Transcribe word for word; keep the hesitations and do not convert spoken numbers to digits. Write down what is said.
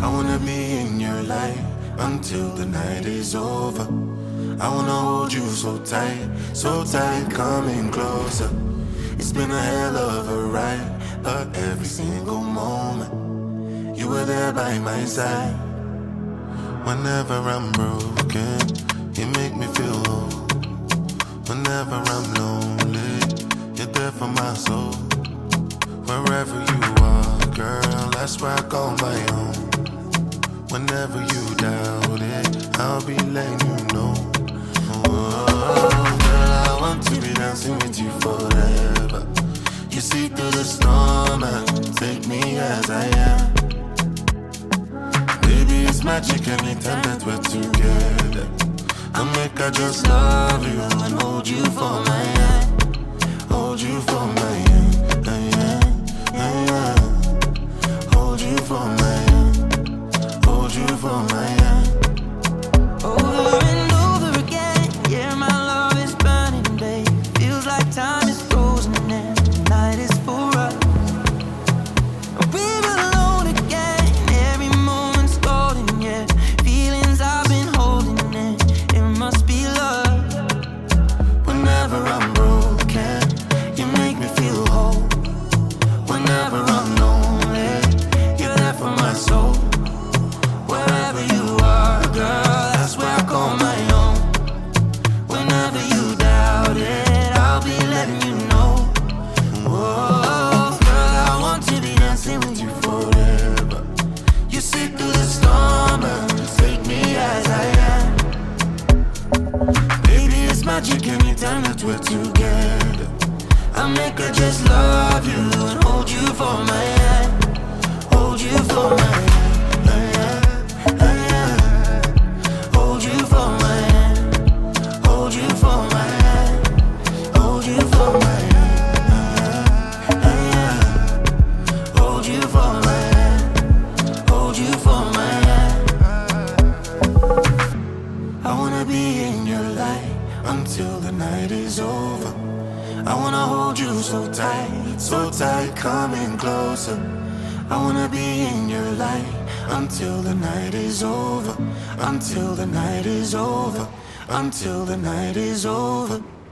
I wanna be in your light until the night is over. I wanna hold you so tight, so tight, coming closer. It's been a hell of a ride, but every single moment you were there by my side. Whenever I'm broken, you make me feel whole. Whenever I'm lonely, you're there for my soul. Wherever you are, girl, that's where I call my own. Whenever you doubt it, I'll be letting you know. Oh, girl, I want to be dancing with you forever. You see through the storm and take me as I am. Baby, it's magic anytime that we're together. I'll make I just love you and hold you for my hand. Hold you for my hand, hand, hand. Hold you for my hand. Hold you for my hand. Over and over again, yeah, my love is burning, babe. Feels like time is frozen and the night is for us. We're alone again, every moment's golden, yeah. Feelings I've been holding in, it must be love. Whenever I'm broken, you make me feel whole. Whenever I'm lonely, you're there for my soul. Wherever you are, girl, that's where I call my own. Whenever you doubt it, I'll be letting you know. Whoa, girl, I want to be dancing with you forever. You see through the storm and take me as I am. Baby, it's magic anytime that we're together. I make her just love you and hold you for my hand. Hold you for my hand. Hold you for my hand. Hold you for my hand. Hold you for my hand. Hold you for my hand. Hold you for my hand. I wanna be in your light until the night is over. I wanna hold you so tight, so tight, coming closer. I wanna be in your light until the night is over. Until the night is over. Until the night is over.